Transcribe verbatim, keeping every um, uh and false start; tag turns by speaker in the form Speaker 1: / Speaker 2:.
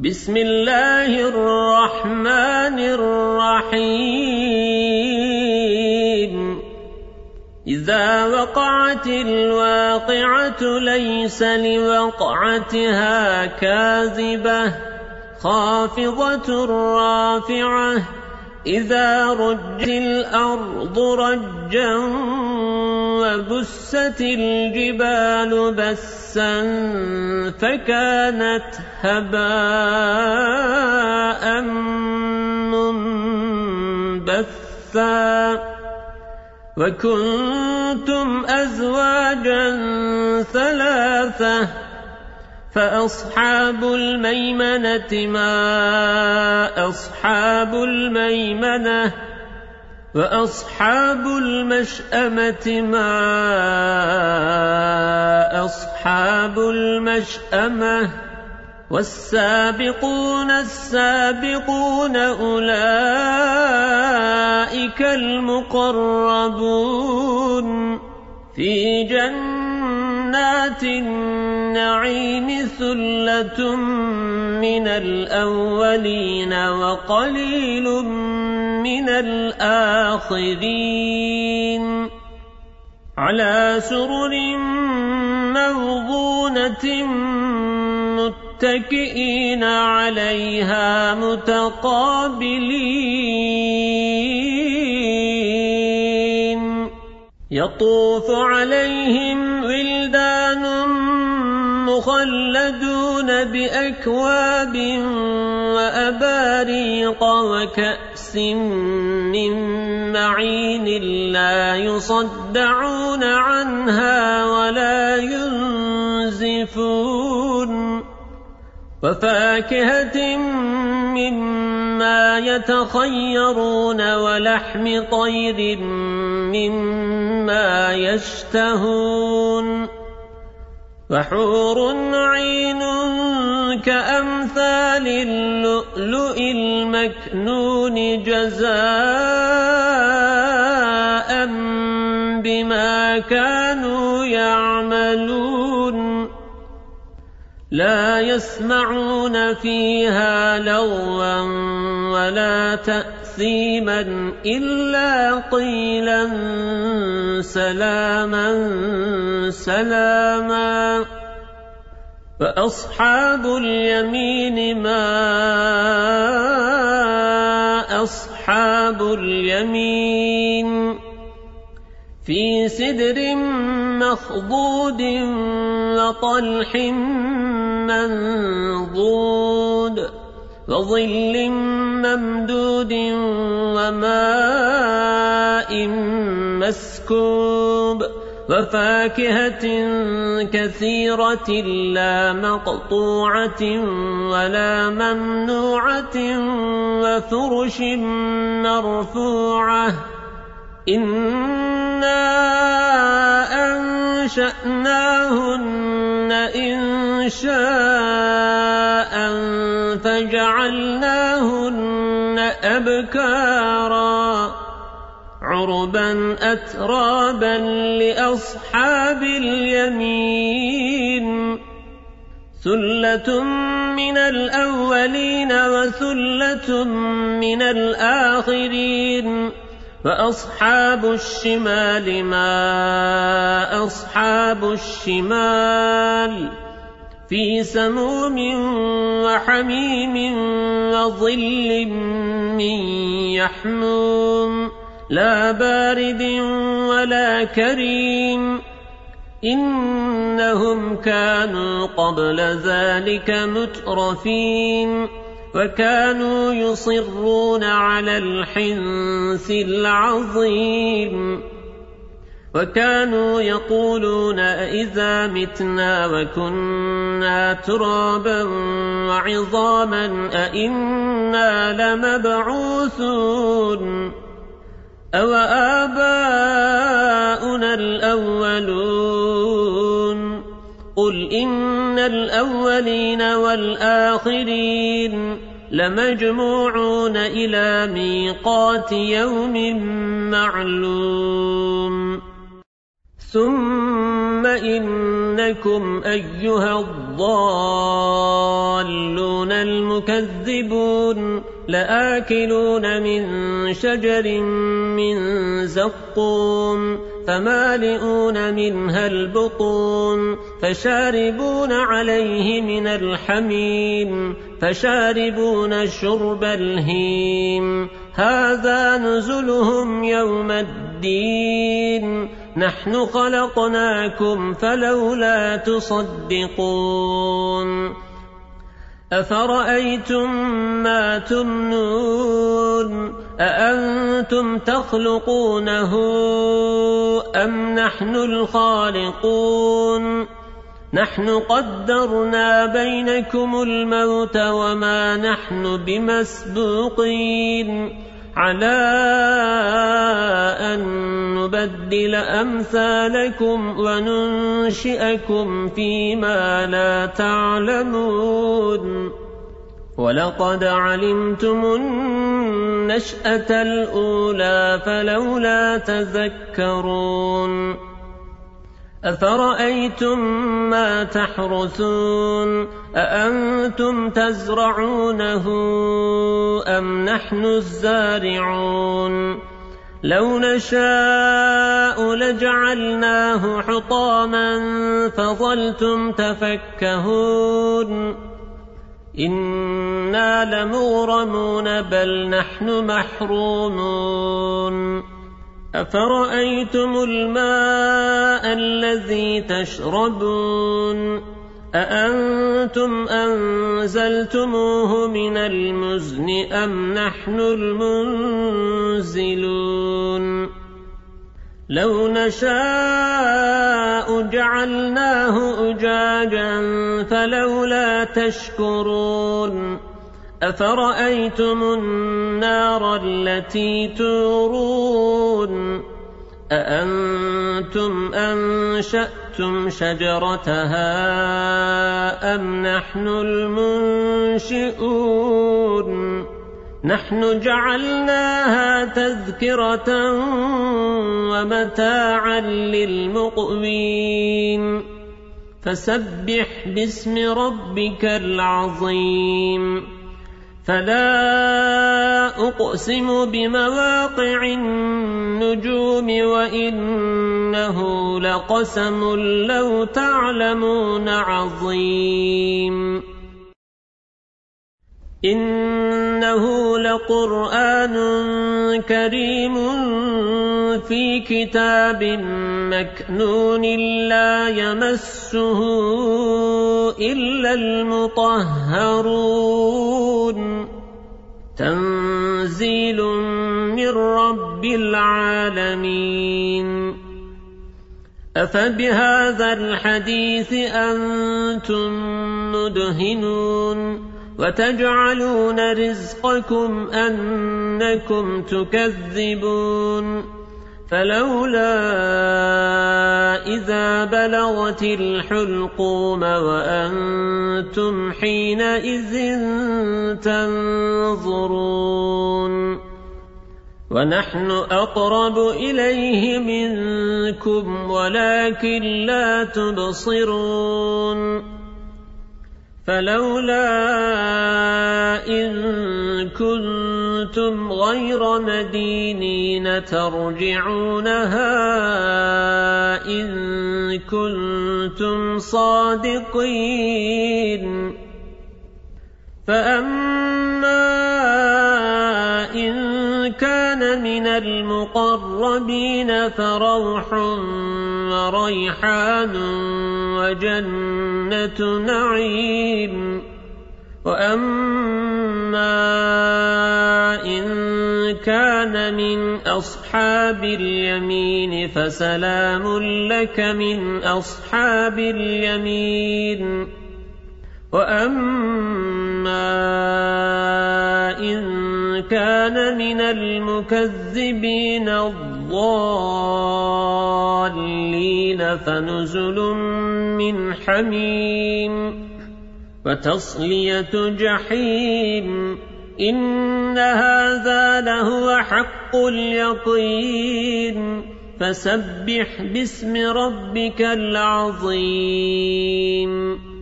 Speaker 1: بسم الله الرحمن الرحيم إذا وقعت الواقعة ليس لوقعتها كاذبة خافضة رافعة إذا رجت الأرض رجا وبست الجبال بسا فكانت هباء منبثا وكنتم أزواجا ثلاثة فأصحاب الميمنة ما أصحاب الميمنة وأصحاب المشأمة ما أصحاب المشأمة والسابقون السابقون أولئك المقربون في جنات النعيم ثلة من الأولين وقليل من الآخرين على سرر موضونة متكئين عليها متقابلين يطوف عليهم ولدان مخلدون بأكواب وأباريق وكأس من معين لا يصدعون عنها ولا ينزفون وفاكهة مما يتخيرون ولحم طير مما يشتهون وحور عين كأمثال اللؤلؤ المكنون جزاء بما كانوا يعملون لا يسمعون فيها لغوا ولا تأثيما إلا قيلا سلاما سلاما فأصحاب اليمين ما أصحاب اليمين في سدر مخضود وطلح منضود وظل ممدود وماء مسكوب وفاكهة كثيرة لا مقطوعة ولا ممنوعة وفرش مرفوعة إنا أنشأناهن إن شاء فجعلناهن أبكارا عربا أترابا لأصحاب اليمين ثلة من الأولين وثلة من الآخرين وأصحاب الشمال ما أصحاب الشمال في سموم وحميم وظل من يحموم لا بارد ولا كريم إنهم كانوا قبل ذلك مترفين وكانوا يصرون على الحنث العظيم وكانوا يقولون أئذا متنا وكنا ترابا وعظاما أئنا لمبعوثون أو آباؤنا الأولون قل إن الأولين والآخرين لمجموعون إلى ميقات يوم معلوم ثم ثم إنكم أيها الضالون المكذبون لآكلون من شجر من زقوم فمالئون منها البطون فشاربون عليه من الحميم فشاربون شرب الهيم هذا نزلهم يوم الدين نحن خلقناكم فلولا تصدقون أفرأيتم ما تمنون أأنتم تخلقونه أم نحن الخالقون نحن قدرنا بينكم الموت وما نحن بمسبوقين على أن نبدل أمثالكم وننشئكم فيما لا تعلمون ولقد علمتم النشأة الأولى فلولا تذكرون أفرأيتم ما تحرثون أأنتم تزرعونه أم نحن الزارعون لو نشاء لجعلناه حطاما فظلتم تفكهون إنا لمغرمون بل نحن محرومون أفرأيتم الماء الذي تشربون أأنتم أنزلتموه من المزن أم نحن المنزلون لو نشاء جعلناه أجاجا فلولا تشكرون أفرأيتم النار التي تورون أأنتم أنشأتم شجرتها أم نحن المنشئون نحن جعلناها تذكرة ومتاعا للمقوين فسبح باسم ربك العظيم فلا أقسم بمواقع النجوم وإنه لقسم لو تعلمون عظيم إنه لقرآن كريم في كتاب مكنون لا يمسه إلا المطهرون تنزيل من رب العالمين أفبهذا الحديث أنتم مدهنون وتجعلون رزقكم أنكم تكذبون فلولا إذا بلغت الحلقوم وأنتم حينئذ تنظرون ونحن أقرب إليه منكم ولكن لا تبصرون فلولا إن كنتم غير مدينين ترجعونها إن كنتم صادقين فأما إن كان من المقربين فروح وريحان وجنة نعيم وأما إن كان من أصحاب اليمين فسلام لك من أصحاب اليمين وأما إن كان من المكذبين الضالين فنزل من حميم وتصلية جحيم إن هذا لهو حق اليقين فسبح باسم ربك العظيم